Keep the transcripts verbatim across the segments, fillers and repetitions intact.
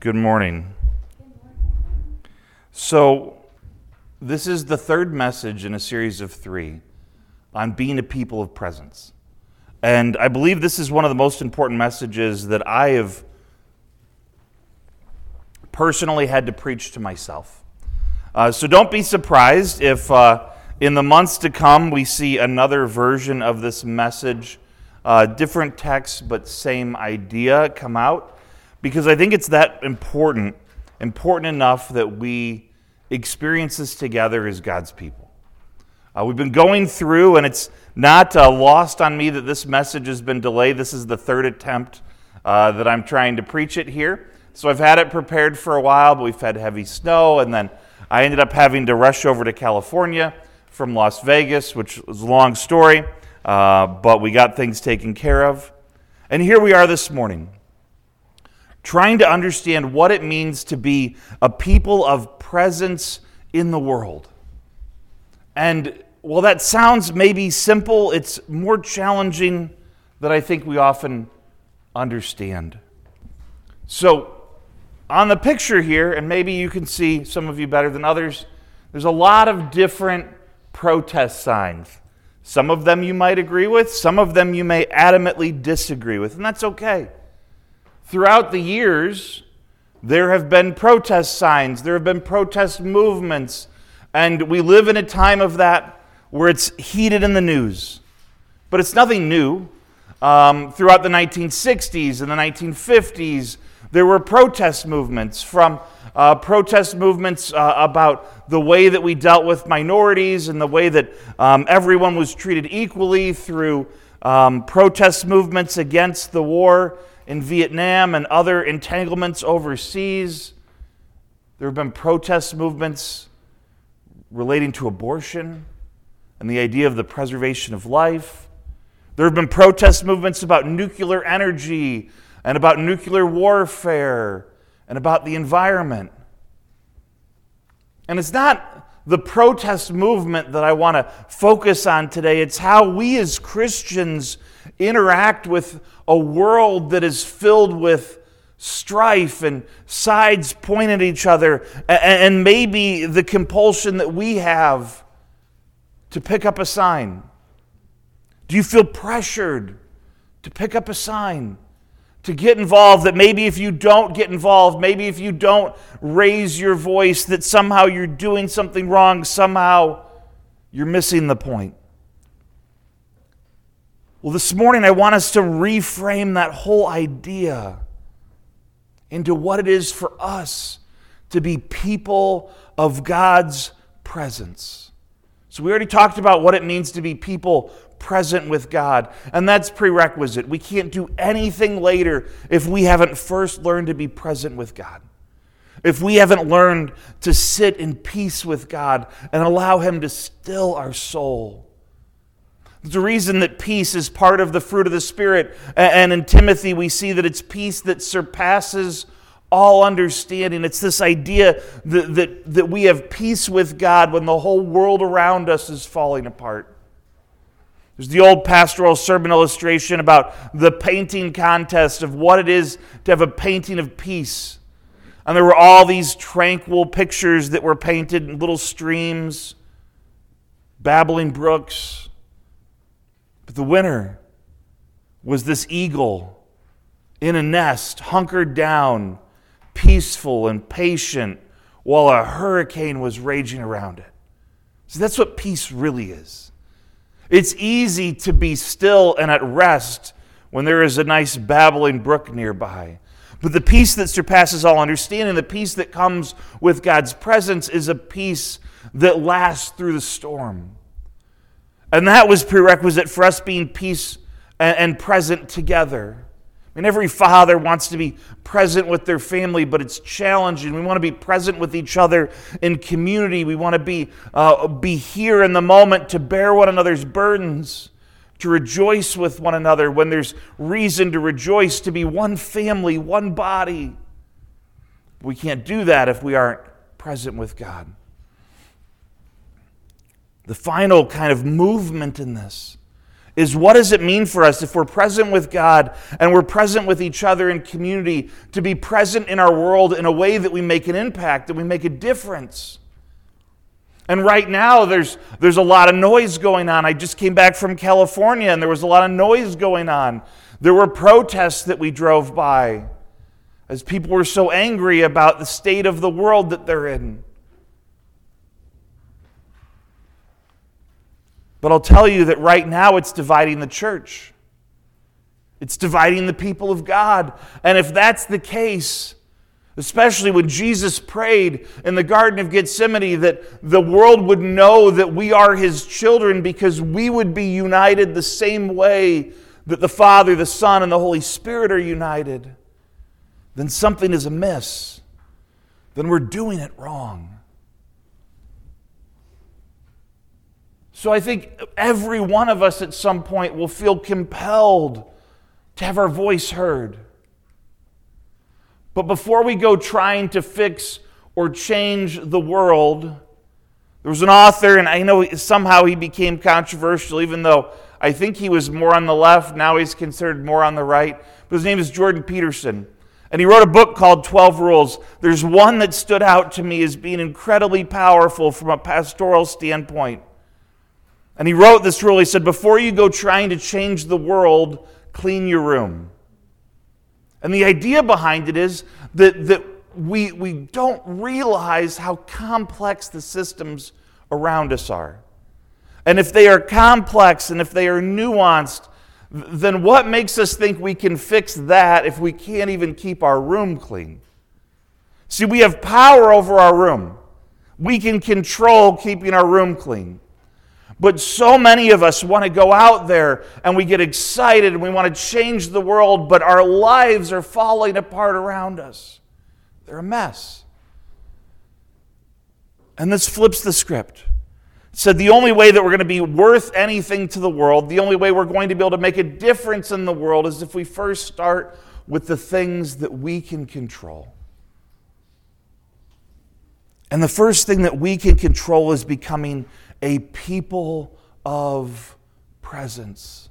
Good morning. So, this is the third message in a series of three on being a people of presence. And I believe this is one of the most important messages that I have personally had to preach to myself. Uh, so don't be surprised if uh, in the months to come we see another version of this message, uh, different text but same idea come out. Because I think it's that important, important enough that we experience this together as God's people. Uh, we've been going through, and it's not uh, lost on me that this message has been delayed. This is the third attempt uh, that I'm trying to preach it here. So I've had it prepared for a while, but we've had heavy snow, and then I ended up having to rush over to California from Las Vegas, which was a long story, uh, but we got things taken care of. And here we are this morning, trying to understand what it means to be a people of presence in the world. And while that sounds maybe simple, it's more challenging than I think we often understand. So, on the picture here, and maybe you can see some of you better than others, there's a lot of different protest signs. Some of them you might agree with, some of them you may adamantly disagree with, and that's okay. Throughout the years, there have been protest signs, there have been protest movements, and we live in a time of that where it's heated in the news. But it's nothing new. Um, throughout the nineteen sixties and the nineteen fifties, there were protest movements, from uh, protest movements uh, about the way that we dealt with minorities and the way that um, everyone was treated equally, through um, protest movements against the war in Vietnam and other entanglements overseas. There have been protest movements relating to abortion and the idea of the preservation of life. There have been protest movements about nuclear energy and about nuclear warfare and about the environment. And it's not the protest movement that I want to focus on today. It's how we as Christians interact with a world that is filled with strife and sides pointing at each other, and maybe the compulsion that we have to pick up a sign. Do you feel pressured to pick up a sign, to get involved, that maybe if you don't get involved, maybe if you don't raise your voice, that somehow you're doing something wrong, somehow you're missing the point? Well, this morning I want us to reframe that whole idea into what it is for us to be people of God's presence. So we already talked about what it means to be people present with God, and that's prerequisite. We can't do anything later if we haven't first learned to be present with God. If we haven't learned to sit in peace with God and allow Him to still our soul. There's a reason that peace is part of the fruit of the Spirit. And in Timothy, we see that it's peace that surpasses all understanding. It's this idea that, that, that we have peace with God when the whole world around us is falling apart. There's the old pastoral sermon illustration about the painting contest of what it is to have a painting of peace. And there were all these tranquil pictures that were painted in little streams, babbling brooks. But the winner was this eagle in a nest, hunkered down, peaceful and patient, while a hurricane was raging around it. So that's what peace really is. It's easy to be still and at rest when there is a nice babbling brook nearby. But the peace that surpasses all understanding, the peace that comes with God's presence, is a peace that lasts through the storm. And that was prerequisite for us being peace and, and present together. I mean, every father wants to be present with their family, but it's challenging. We want to be present with each other in community. We want to be, uh, be here in the moment to bear one another's burdens, to rejoice with one another when there's reason to rejoice, to be one family, one body. We can't do that if we aren't present with God. The final kind of movement in this is what does it mean for us if we're present with God and we're present with each other in community to be present in our world in a way that we make an impact, that we make a difference. And right now there's there's a lot of noise going on. I just came back from California and there was a lot of noise going on. There were protests that we drove by as people were so angry about the state of the world that they're in. But I'll tell you that right now it's dividing the church. It's dividing the people of God. And if that's the case, especially when Jesus prayed in the Garden of Gethsemane that the world would know that we are His children because we would be united the same way that the Father, the Son, and the Holy Spirit are united, then something is amiss. Then we're doing it wrong. So I think every one of us at some point will feel compelled to have our voice heard. But before we go trying to fix or change the world, there was an author, and I know somehow he became controversial, even though I think he was more on the left. Now he's considered more on the right. But his name is Jordan Peterson. And he wrote a book called twelve Rules. There's one that stood out to me as being incredibly powerful from a pastoral standpoint. And he wrote this rule. He said, before you go trying to change the world, clean your room. And the idea behind it is that, that we, we don't realize how complex the systems around us are. And if they are complex and if they are nuanced, then what makes us think we can fix that if we can't even keep our room clean? See, we have power over our room. We can control keeping our room clean. But so many of us want to go out there and we get excited and we want to change the world, but our lives are falling apart around us. They're a mess. And this flips the script. It said the only way that we're going to be worth anything to the world, the only way we're going to be able to make a difference in the world is if we first start with the things that we can control. And the first thing that we can control is becoming a people of presence.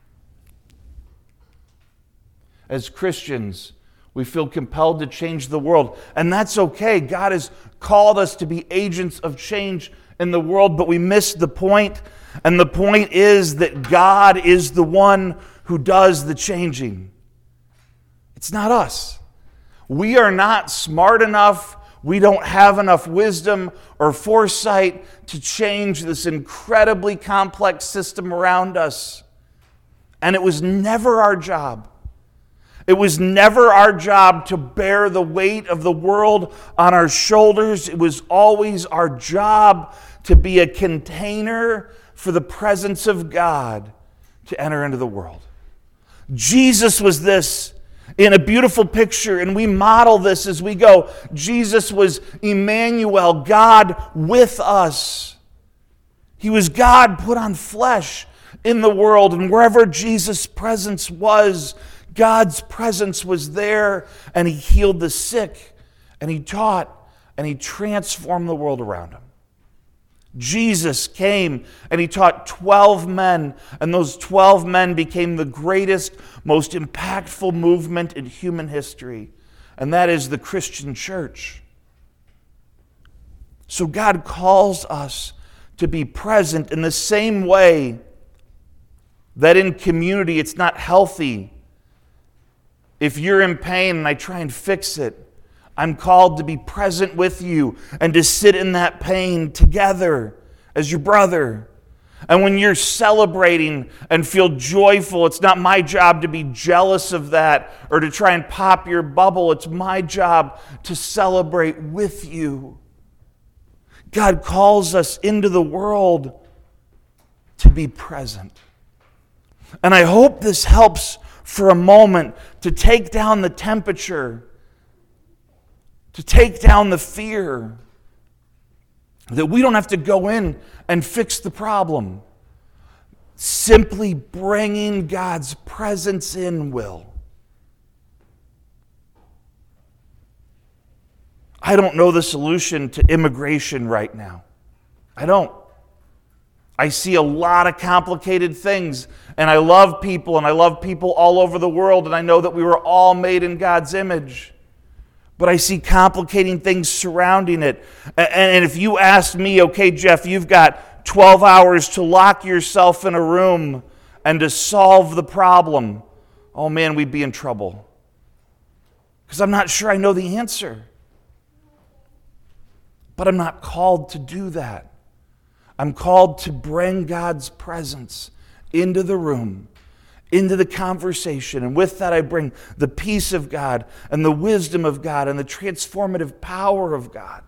As Christians, we feel compelled to change the world, and that's okay. God has called us to be agents of change in the world, but we miss the point, and the point is that God is the one who does the changing. It's not us. We are not smart enough. We don't have enough wisdom or foresight to change this incredibly complex system around us. And it was never our job. It was never our job to bear the weight of the world on our shoulders. It was always our job to be a container for the presence of God to enter into the world. Jesus was this in a beautiful picture, and we model this as we go. Jesus was Emmanuel, God with us. He was God put on flesh in the world, and wherever Jesus' presence was, God's presence was there, and He healed the sick, and He taught, and He transformed the world around Him. Jesus came and He taught twelve men, and those twelve men became the greatest, most impactful movement in human history, and that is the Christian church. So God calls us to be present in the same way that in community it's not healthy. If you're in pain and I try and fix it, I'm called to be present with you and to sit in that pain together as your brother. And when you're celebrating and feel joyful, it's not my job to be jealous of that or to try and pop your bubble. It's my job to celebrate with you. God calls us into the world to be present. And I hope this helps for a moment to take down the temperature, to take down the fear, that we don't have to go in and fix the problem. Simply bringing God's presence in will. I don't know the solution to immigration right now. I don't. I see a lot of complicated things, and I love people, and I love people all over the world, and I know that we were all made in God's image. But I see complicating things surrounding it. And if you asked me, okay, Jeff, you've got twelve hours to lock yourself in a room and to solve the problem, oh man, we'd be in trouble. Because I'm not sure I know the answer. But I'm not called to do that. I'm called to bring God's presence into the room, into the conversation. And with that, I bring the peace of God and the wisdom of God and the transformative power of God.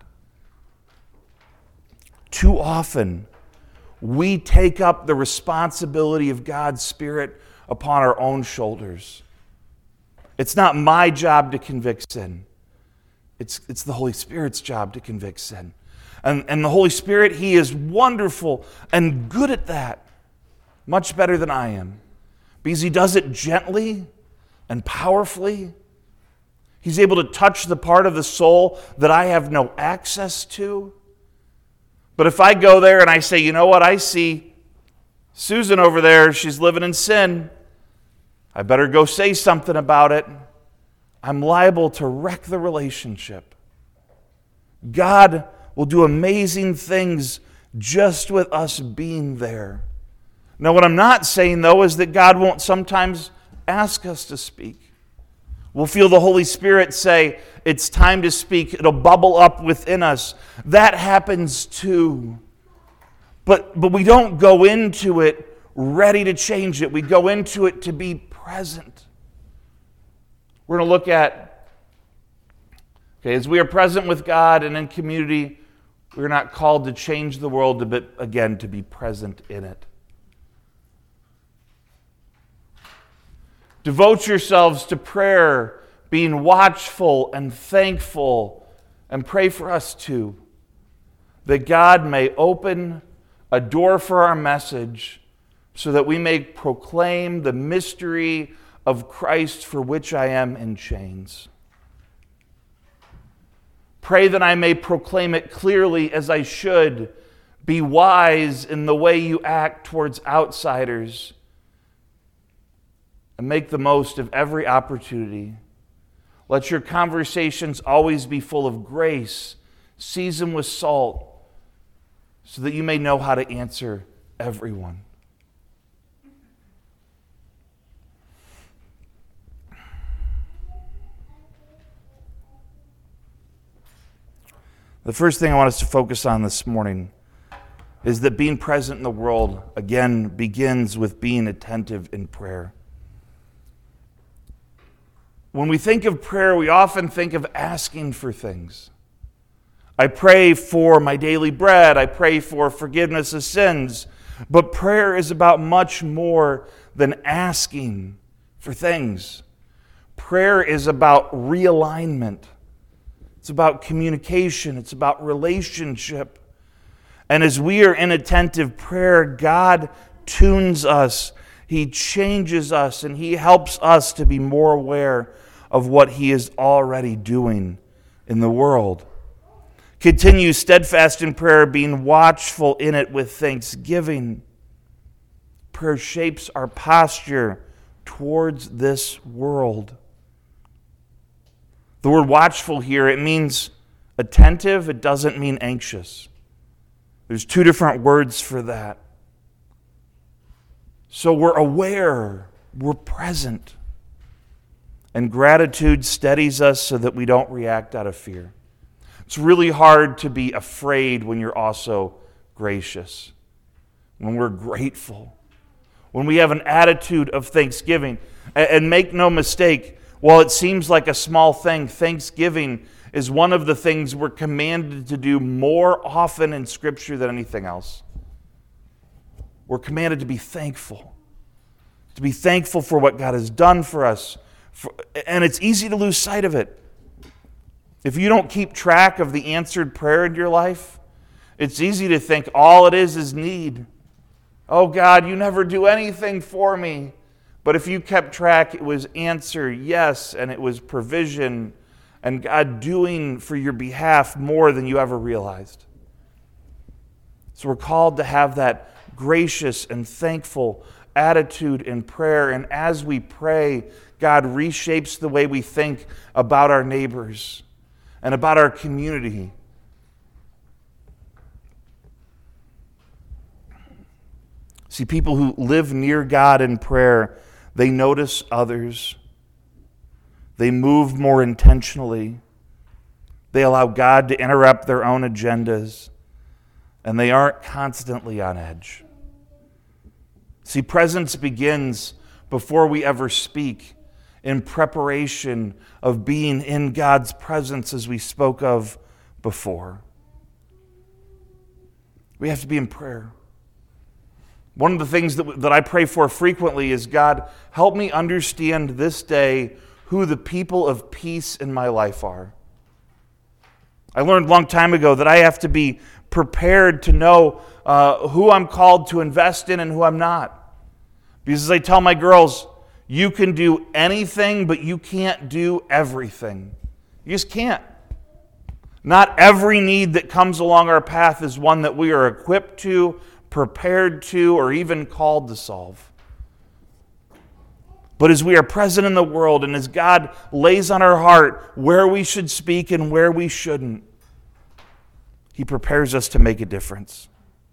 Too often, we take up the responsibility of God's Spirit upon our own shoulders. It's not my job to convict sin. It's, it's the Holy Spirit's job to convict sin. And, and the Holy Spirit, He is wonderful and good at that, much better than I am. Because He does it gently and powerfully. He's able to touch the part of the soul that I have no access to. But if I go there and I say, you know what, I see Susan over there, she's living in sin. I better go say something about it. I'm liable to wreck the relationship. God will do amazing things just with us being there. Now, what I'm not saying, though, is that God won't sometimes ask us to speak. We'll feel the Holy Spirit say, it's time to speak. It'll bubble up within us. That happens too. But, but we don't go into it ready to change it. We go into it to be present. We're going to look at, okay, as we are present with God and in community, we're not called to change the world, but again, to be present in it. Devote yourselves to prayer, being watchful and thankful, and pray for us too, that God may open a door for our message so that we may proclaim the mystery of Christ for which I am in chains. Pray that I may proclaim it clearly as I should. Be wise in the way you act towards outsiders. And make the most of every opportunity. Let your conversations always be full of grace, seasoned with salt, so that you may know how to answer everyone. The first thing I want us to focus on this morning is that being present in the world, again, begins with being attentive in prayer. When we think of prayer, we often think of asking for things. I pray for my daily bread. I pray for forgiveness of sins. But prayer is about much more than asking for things. Prayer is about realignment. It's about communication. It's about relationship. And as we are in attentive prayer, God tunes us. He changes us, and He helps us to be more aware of what He is already doing in the world. Continue steadfast in prayer, being watchful in it with thanksgiving. Prayer shapes our posture towards this world. The word watchful here, it means attentive. It doesn't mean anxious. There's two different words for that. So we're aware, we're present. And gratitude steadies us so that we don't react out of fear. It's really hard to be afraid when you're also gracious, when we're grateful, when we have an attitude of thanksgiving. And make no mistake, while it seems like a small thing, thanksgiving is one of the things we're commanded to do more often in Scripture than anything else. We're commanded to be thankful, to be thankful for what God has done for us. For, and it's easy to lose sight of it. If you don't keep track of the answered prayer in your life, it's easy to think all it is is need. Oh God, you never do anything for me. But if you kept track, it was answer, yes, and it was provision, and God doing for your behalf more than you ever realized. So we're called to have that gracious and thankful attitude in prayer. And as we pray, God reshapes the way we think about our neighbors and about our community. See, people who live near God in prayer, they notice others. They move more intentionally. They allow God to interrupt their own agendas. And they aren't constantly on edge. See, presence begins before we ever speak, in preparation of being in God's presence, as we spoke of before. We have to be in prayer. One of the things that, that I pray for frequently is, God, help me understand this day who the people of peace in my life are. I learned a long time ago that I have to be prepared to know uh, who I'm called to invest in and who I'm not. Because as I tell my girls, you can do anything, but you can't do everything. You just can't. Not every need that comes along our path is one that we are equipped to, prepared to, or even called to solve. But as we are present in the world, and as God lays on our heart where we should speak and where we shouldn't, He prepares us to make a difference.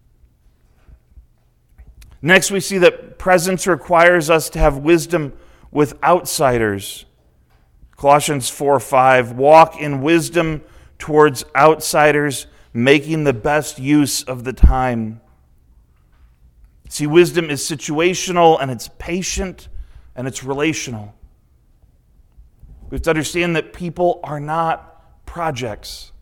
Next, we see that presence requires us to have wisdom with outsiders. Colossians four five, walk in wisdom towards outsiders, making the best use of the time. See, wisdom is situational, and it's patient, and it's relational. We have to understand that people are not projects.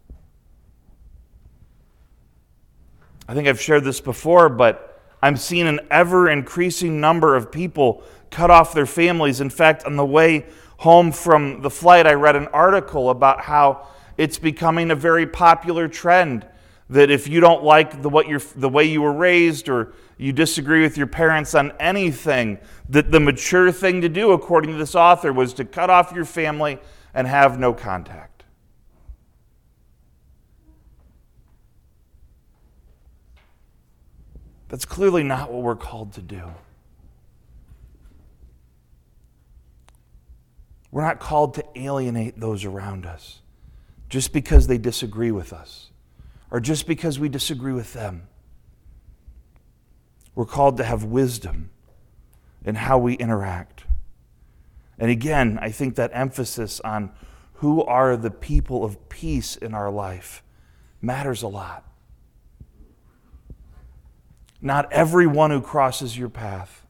I think I've shared this before, but I'm seeing an ever-increasing number of people cut off their families. In fact, on the way home from the flight, I read an article about how it's becoming a very popular trend that if you don't like the, what you're, the way you were raised, or you disagree with your parents on anything, that the mature thing to do, according to this author, was to cut off your family and have no contact. That's clearly not what we're called to do. We're not called to alienate those around us just because they disagree with us, or just because we disagree with them. We're called to have wisdom in how we interact. And again, I think that emphasis on who are the people of peace in our life matters a lot. Not everyone who crosses your path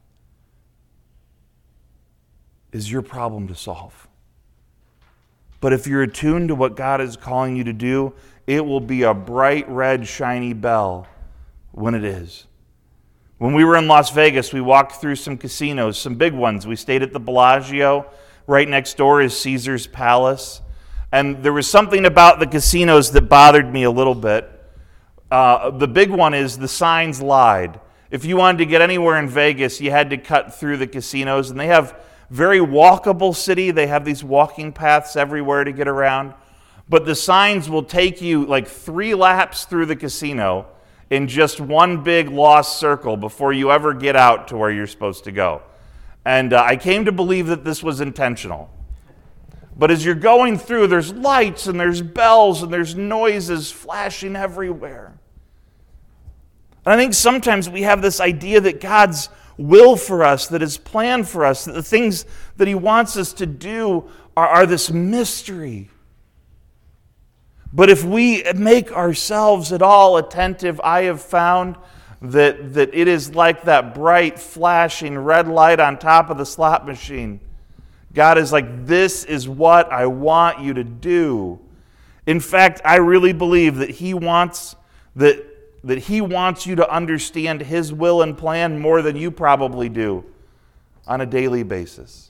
is your problem to solve. But if you're attuned to what God is calling you to do, it will be a bright red shiny bell when it is. When we were in Las Vegas, we walked through some casinos, some big ones. We stayed at the Bellagio. Right next door is Caesar's Palace. And there was something about the casinos that bothered me a little bit. Uh, the big one is the signs lied. If you wanted to get anywhere in Vegas, you had to cut through the casinos. And they have very walkable city. They have these walking paths everywhere to get around. But the signs will take you like three laps through the casino in just one big lost circle before you ever get out to where you're supposed to go. And uh, I came to believe that this was intentional. But as you're going through, there's lights and there's bells and there's noises flashing everywhere. And I think sometimes we have this idea that God's will for us, that His plan for us, that the things that He wants us to do are, are this mystery. But if we make ourselves at all attentive, I have found that, that it is like that bright, flashing red light on top of the slot machine. God is like, this is what I want you to do. In fact, I really believe that He wants that, that He wants you to understand His will and plan more than you probably do on a daily basis.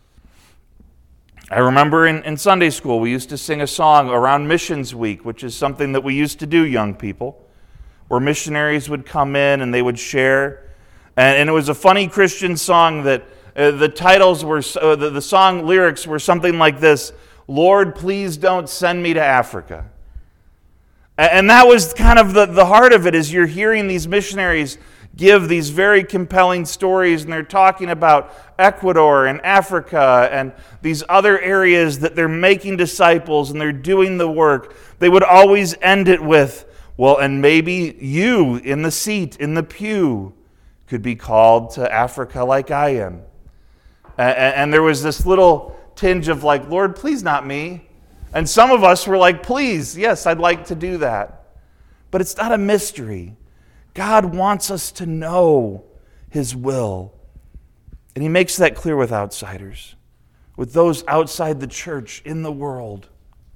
I remember in, in Sunday school, we used to sing a song around Missions Week, which is something that we used to do, young people, where missionaries would come in and they would share. And, and it was a funny Christian song that Uh, the titles were, uh, the, the song lyrics were something like this: Lord, please don't send me to Africa. And, and that was kind of the, the heart of it, is you're hearing these missionaries give these very compelling stories, and they're talking about Ecuador and Africa and these other areas that they're making disciples and they're doing the work, they would always end it with, well, and maybe you in the seat, in the pew, could be called to Africa like I am. And there was this little tinge of like, Lord, please not me. And some of us were like, please, yes, I'd like to do that. But it's not a mystery. God wants us to know His will. And He makes that clear with outsiders, with those outside the church in the world.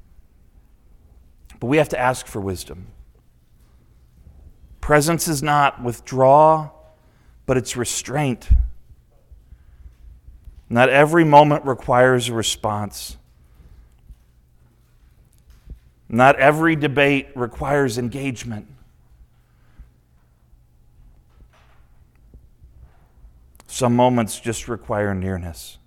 But we have to ask for wisdom. Presence is not withdraw, but it's restraint. Not every moment requires a response. Not every debate requires engagement. Some moments just require nearness.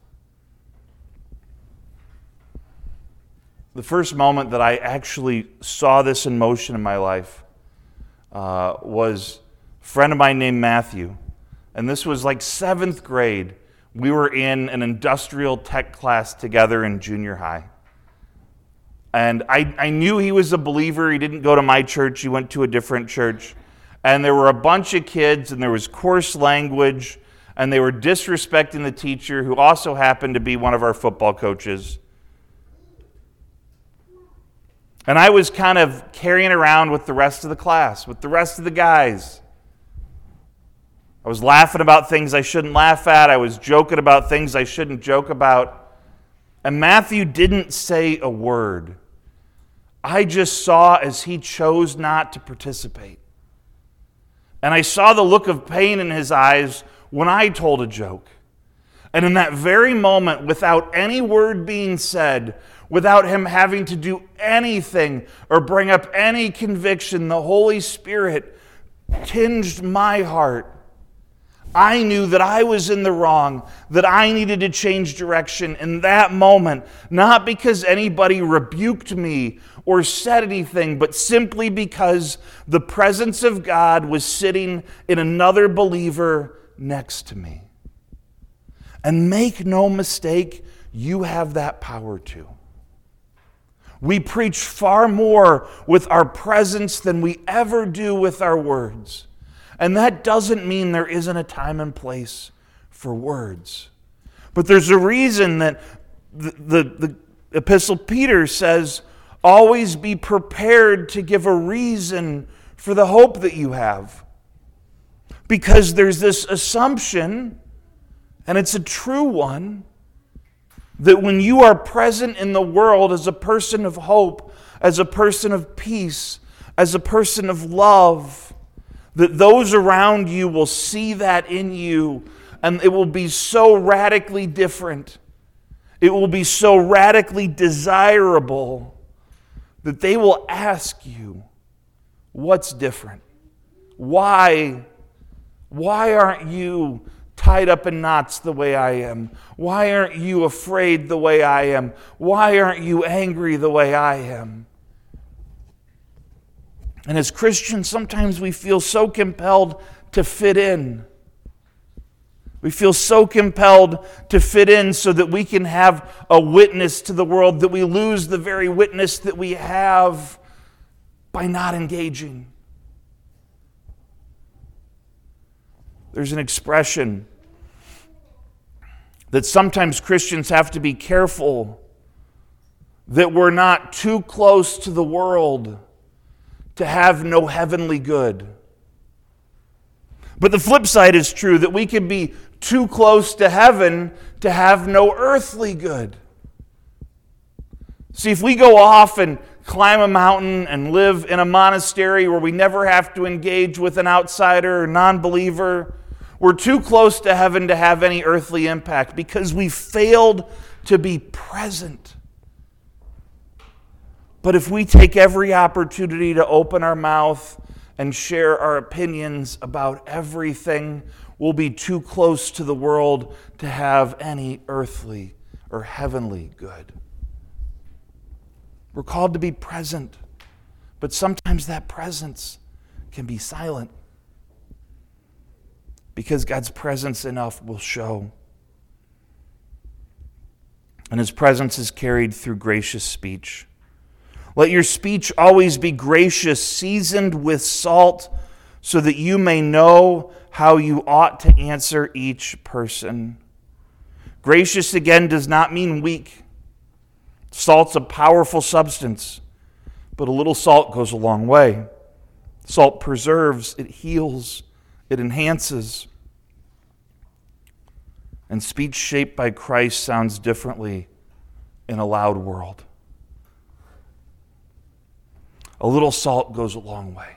The first moment that I actually saw this in motion in my life uh, was a friend of mine named Matthew. And this was like seventh grade. We were in an industrial tech class together in junior high. And I, I knew he was a believer. He didn't go to my church. He went to a different church. And there were a bunch of kids, and there was coarse language, and they were disrespecting the teacher, who also happened to be one of our football coaches. And I was kind of carrying around with the rest of the class, with the rest of the guys. I was laughing about things I shouldn't laugh at. I was joking about things I shouldn't joke about. And Matthew didn't say a word. I just saw as he chose not to participate. And I saw the look of pain in his eyes when I told a joke. And in that very moment, without any word being said, without him having to do anything or bring up any conviction, the Holy Spirit tinged my heart. I knew that I was in the wrong, that I needed to change direction in that moment, not because anybody rebuked me or said anything, but simply because the presence of God was sitting in another believer next to me. And make no mistake, you have that power too. We preach far more with our presence than we ever do with our words. And that doesn't mean there isn't a time and place for words. But there's a reason that the, the, the Epistle Peter says, always be prepared to give a reason for the hope that you have. Because there's this assumption, and it's a true one, that when you are present in the world as a person of hope, as a person of peace, as a person of love, that those around you will see that in you, and it will be so radically different. It will be so radically desirable that they will ask you, what's different? Why? Why aren't you tied up in knots the way I am? Why aren't you afraid the way I am? Why aren't you angry the way I am? And as Christians, sometimes we feel so compelled to fit in. We feel so compelled to fit in so that we can have a witness to the world, that we lose the very witness that we have by not engaging. There's an expression that sometimes Christians have to be careful that we're not too close to the world to have no heavenly good. But the flip side is true, that we can be too close to heaven to have no earthly good. See, if we go off and climb a mountain and live in a monastery where we never have to engage with an outsider or non-believer, we're too close to heaven to have any earthly impact because we failed to be present. But if we take every opportunity to open our mouth and share our opinions about everything, we'll be too close to the world to have any earthly or heavenly good. We're called to be present, but sometimes that presence can be silent. because God's presence enough will show. And his presence is carried through gracious speech. Let your speech always be gracious, seasoned with salt, so that you may know how you ought to answer each person. Gracious, again, does not mean weak. Salt's a powerful substance, but a little salt goes a long way. Salt preserves, it heals, it enhances. And speech shaped by Christ sounds differently in a loud world. A little salt goes a long way.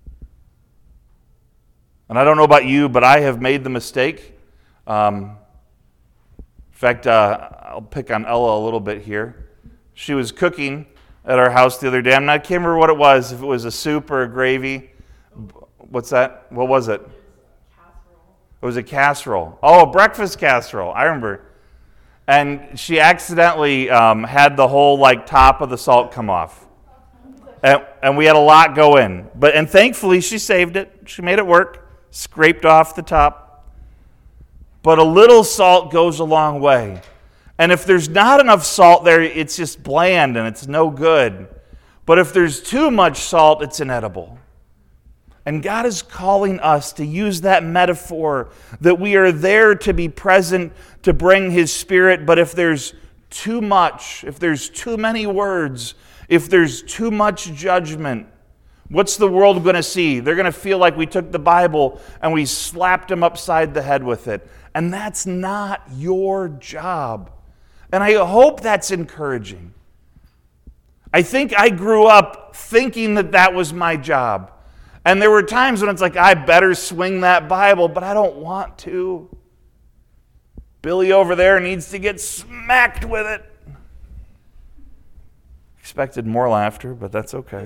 And I don't know about you, but I have made the mistake. Um, in fact, uh, I'll pick on Ella a little bit here. She was cooking at our house the other day. I'm not, I can't remember what it was, if it was a soup or a gravy. What's that? What was it? It was a casserole. Oh, a breakfast casserole. I remember. And she accidentally um, had the whole like top of the salt come off. And, and we had a lot go in. But and thankfully she saved it. She made it work. Scraped off the top. But a little salt goes a long way. And if there's not enough salt there, it's just bland and it's no good. But if there's too much salt, it's inedible. And God is calling us to use that metaphor that we are there to be present, to bring His Spirit, but if there's too much, if there's too many words, if there's too much judgment, what's the world going to see? They're going to feel like we took the Bible and we slapped them upside the head with it. And that's not your job. And I hope that's encouraging. I think I grew up thinking that that was my job. And there were times when it's like, I better swing that Bible, but I don't want to. Billy over there needs to get smacked with it. Expected more laughter, but that's okay.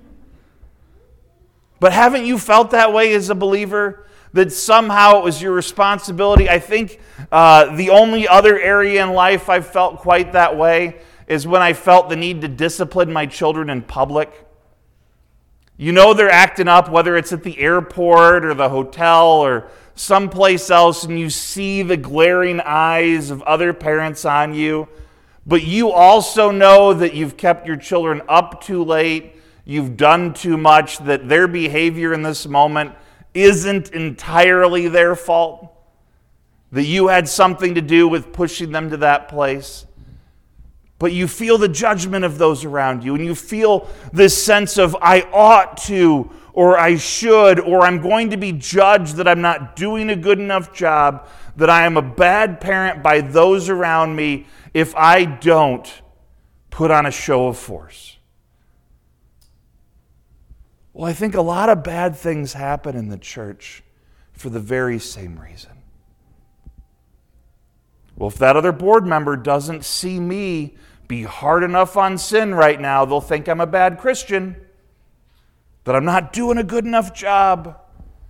But haven't you felt that way as a believer? That somehow it was your responsibility? I think uh, the only other area in life I've felt quite that way is when I felt the need to discipline my children in public. You know they're acting up, whether it's at the airport or the hotel or someplace else, and you see the glaring eyes of other parents on you, but you also know that you've kept your children up too late, you've done too much, that their behavior in this moment isn't entirely their fault, that you had something to do with pushing them to that place. But you feel the judgment of those around you, and you feel this sense of, I ought to, or I should, or I'm going to be judged that I'm not doing a good enough job, that I am a bad parent by those around me if I don't put on a show of force. Well, I think a lot of bad things happen in the church for the very same reason. Well, if that other board member doesn't see me be hard enough on sin right now, they'll think I'm a bad Christian, that I'm not doing a good enough job.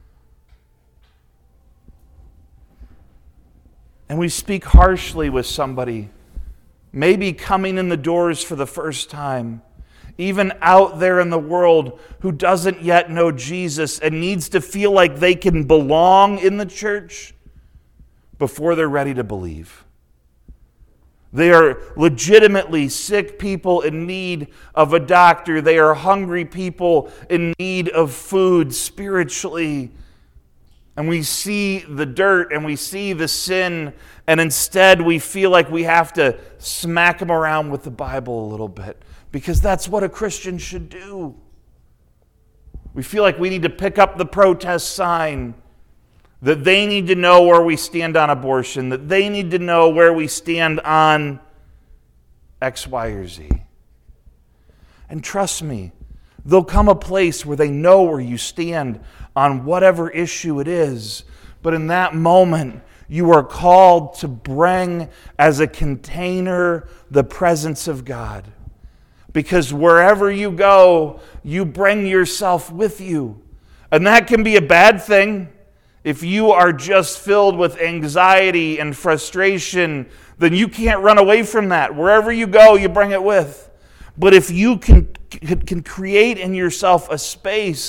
And we speak harshly with somebody, maybe coming in the doors for the first time, even out there in the world who doesn't yet know Jesus and needs to feel like they can belong in the church before they're ready to believe. They are legitimately sick people in need of a doctor. They are hungry people in need of food spiritually. And we see the dirt and we see the sin, and instead we feel like we have to smack them around with the Bible a little bit, because that's what a Christian should do. We feel like we need to pick up the protest sign, that they need to know where we stand on abortion, that they need to know where we stand on X, Y, or Z. And trust me, there'll come a place where they know where you stand on whatever issue it is. But in that moment, you are called to bring as a container the presence of God. Because wherever you go, you bring yourself with you. And that can be a bad thing. If you are just filled with anxiety and frustration, then you can't run away from that. Wherever you go, you bring it with. But if you can, can create in yourself a space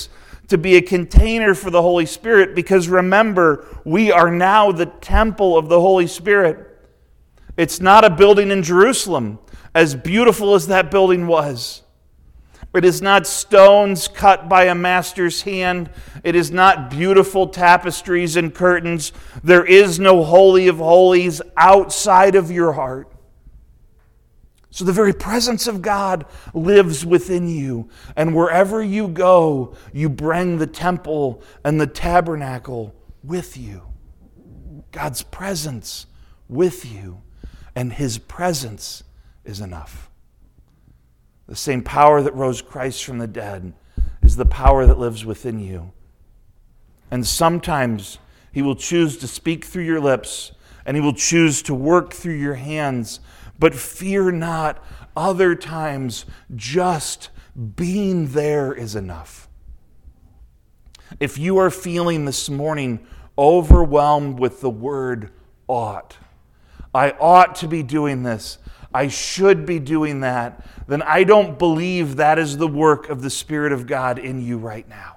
to be a container for the Holy Spirit, because remember, we are now the temple of the Holy Spirit. It's not a building in Jerusalem, as beautiful as that building was. It is not stones cut by a master's hand. It is not beautiful tapestries and curtains. There is no Holy of Holies outside of your heart. So the very presence of God lives within you. And wherever you go, you bring the temple and the tabernacle with you. God's presence with you. And His presence is enough. The same power that rose Christ from the dead is the power that lives within you. And sometimes He will choose to speak through your lips, and He will choose to work through your hands. But fear not, other times just being there is enough. If you are feeling this morning overwhelmed with the word ought, I ought to be doing this, I should be doing that, then I don't believe that is the work of the Spirit of God in you right now.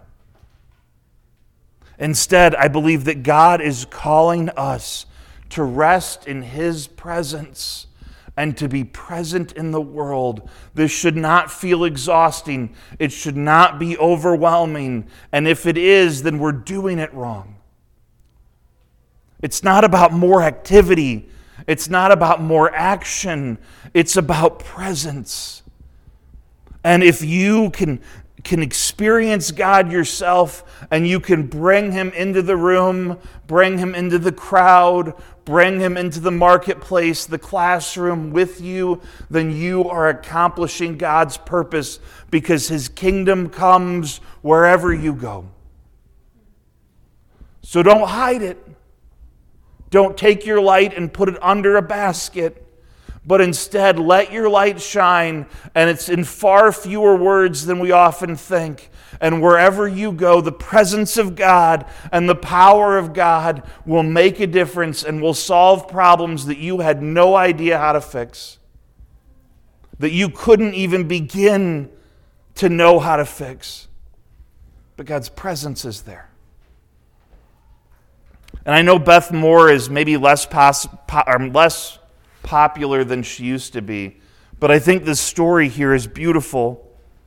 Instead, I believe that God is calling us to rest in His presence and to be present in the world. This should not feel exhausting. It should not be overwhelming. And if it is, then we're doing it wrong. It's not about more activity. It's not about more action. It's about presence. And if you can, can experience God yourself, and you can bring Him into the room, bring Him into the crowd, bring Him into the marketplace, the classroom with you, then you are accomplishing God's purpose, because His kingdom comes wherever you go. So don't hide it. Don't take your light and put it under a basket, but instead let your light shine, and it's in far fewer words than we often think. And wherever you go, the presence of God and the power of God will make a difference and will solve problems that you had no idea how to fix, that you couldn't even begin to know how to fix. But God's presence is there. And I know Beth Moore is maybe less pos- po- or less popular than she used to be, but I think this story here is beautiful.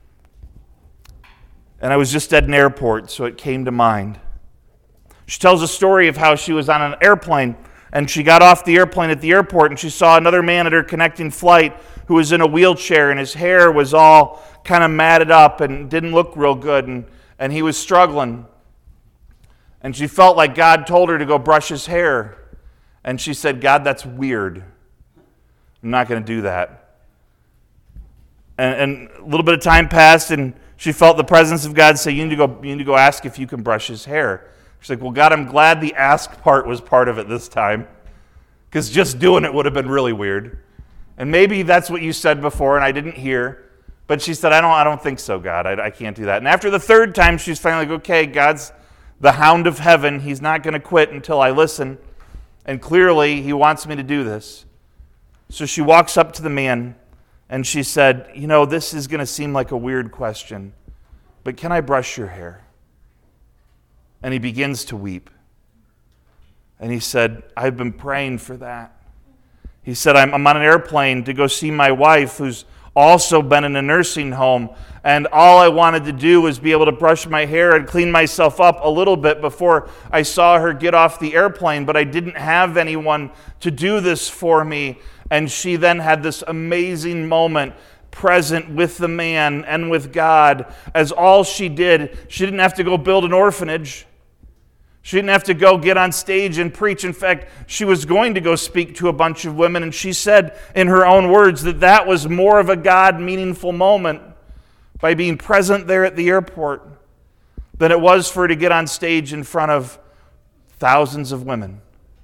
And I was just at an airport, so it came to mind. She tells a story of how she was on an airplane, and she got off the airplane at the airport, and she saw another man at her connecting flight who was in a wheelchair, and his hair was all kind of matted up and didn't look real good, and, and he was struggling. And she felt like God told her to go brush his hair. And she said, God, that's weird. I'm not going to do that. And, and a little bit of time passed, and she felt the presence of God say, you need to go, you need to go ask if you can brush his hair. She's like, well, God, I'm glad the ask part was part of it this time, because just doing it would have been really weird. And maybe that's what you said before, and I didn't hear. But she said, I don't, I don't think so, God. I, I can't do that. And after the third time, she's finally like, okay, God's the hound of heaven. He's not going to quit until I listen. And clearly, he wants me to do this. So she walks up to the man, and she said, you know, this is going to seem like a weird question, but can I brush your hair? And he begins to weep. And he said, I've been praying for that. He said, I'm, I'm on an airplane to go see my wife, who's also been in a nursing home, and all I wanted to do was be able to brush my hair and clean myself up a little bit before I saw her get off the airplane, but I didn't have anyone to do this for me. And she then had this amazing moment present with the man and with God, as all she did, she didn't have to go build an orphanage. She didn't have to go get on stage and preach. In fact, she was going to go speak to a bunch of women, and she said in her own words that that was more of a God-meaningful moment by being present there at the airport than it was for her to get on stage in front of thousands of women.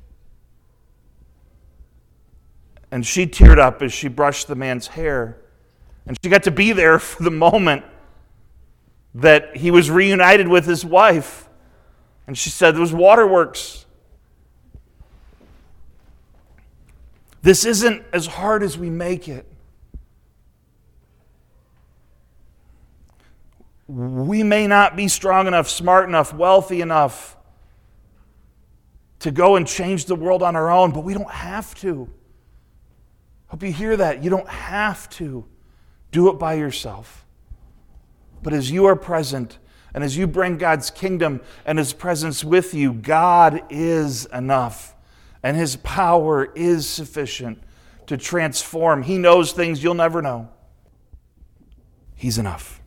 And she teared up as she brushed the man's hair. And she got to be there for the moment that he was reunited with his wife. And she said, there was waterworks. This isn't as hard as we make it. We may not be strong enough, smart enough, wealthy enough to go and change the world on our own, but we don't have to. Hope you hear that. You don't have to do it by yourself. But as you are present, and as you bring God's kingdom and His presence with you, God is enough, and His power is sufficient to transform. He knows things you'll never know. He's enough.